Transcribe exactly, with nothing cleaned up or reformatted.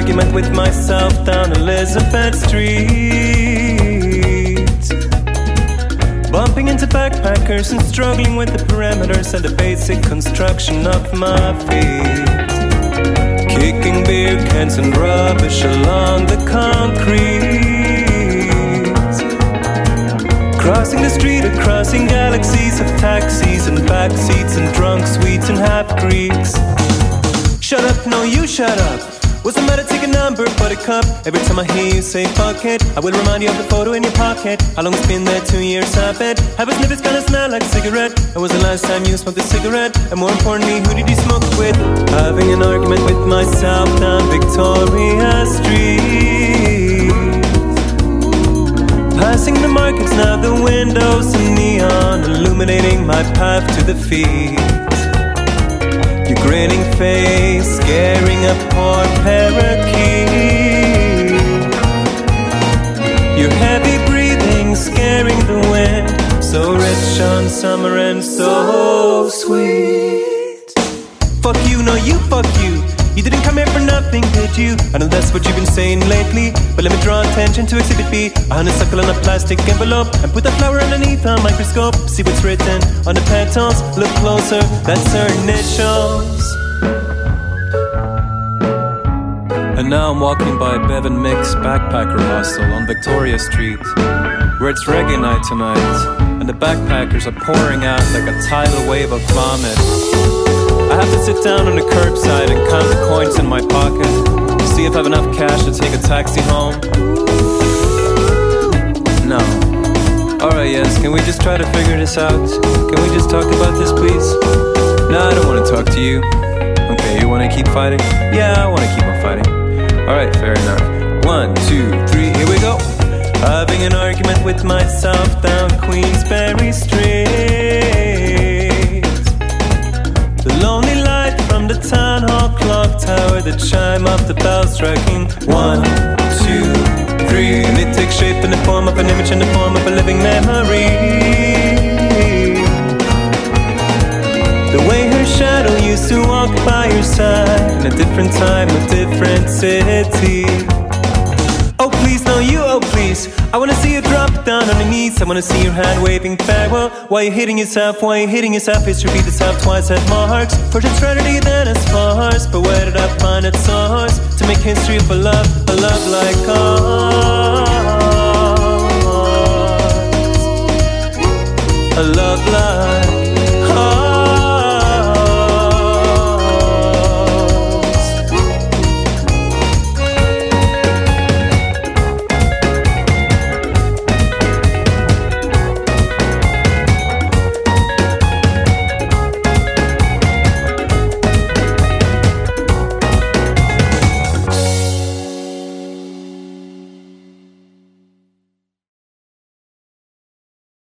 argument with myself down Elizabeth Street, bumping into backpackers and struggling with the perimeters and the basic construction of my feet, kicking beer cans and rubbish along the concrete, crossing the street or crossing galaxies of taxis and backseats and drunk sweets and half-Greeks. Shut up, no you shut up. What's the matter, take a number, buttercup? Every time I hear you say fuck it, I will remind you of the photo in your pocket. How long it's been there? Two years, I bet. Have a sniff, it's gonna smell like cigarette. When was the last time you smoked a cigarette? And more importantly, who did you smoke it with? Having an argument with myself down Victoria Street, passing the markets, now the windows and neon illuminating my path to the feet. Your grinning face scaring a poor parakeet, your heavy breathing scaring the wind, so rich on summer and so sweet. Fuck you, no you, fuck you. You didn't come here for nothing, did you? I know that's what you've been saying lately, but let me draw attention to Exhibit B, a honeysuckle in a plastic envelope, and put that flower underneath a microscope. See what's written on the petals, look closer, that's her initials. And now I'm walking by Bevan Mick's backpacker hostel on Victoria Street, where it's reggae night tonight, and the backpackers are pouring out like a tidal wave of vomit. I have to sit down on the curbside and count the coins in my pocket to see if I have enough cash to take a taxi home. No. Alright, yes, can we just try to figure this out? Can we just talk about this, please? No, I don't want to talk to you. Okay, you want to keep fighting? Yeah, I want to keep on fighting. Alright, fair enough. One, two, three, here we go. Having an argument with myself down Queensberry Street, the lonely light from the town hall clock tower, the chime of the bells striking one, two, three, and it takes shape in the form of an image, in the form of a living memory. The way her shadow used to walk by your side in a different time, a different city. Oh please, no you, oh please, I wanna see you drop down on your knees. I wanna see your hand waving farewell. Why you hitting yourself, why you hitting yourself? History repeat itself twice at marks. First it's tragedy, then it's farce. But where did I find its source? To make history of a love, a love like ours, a love like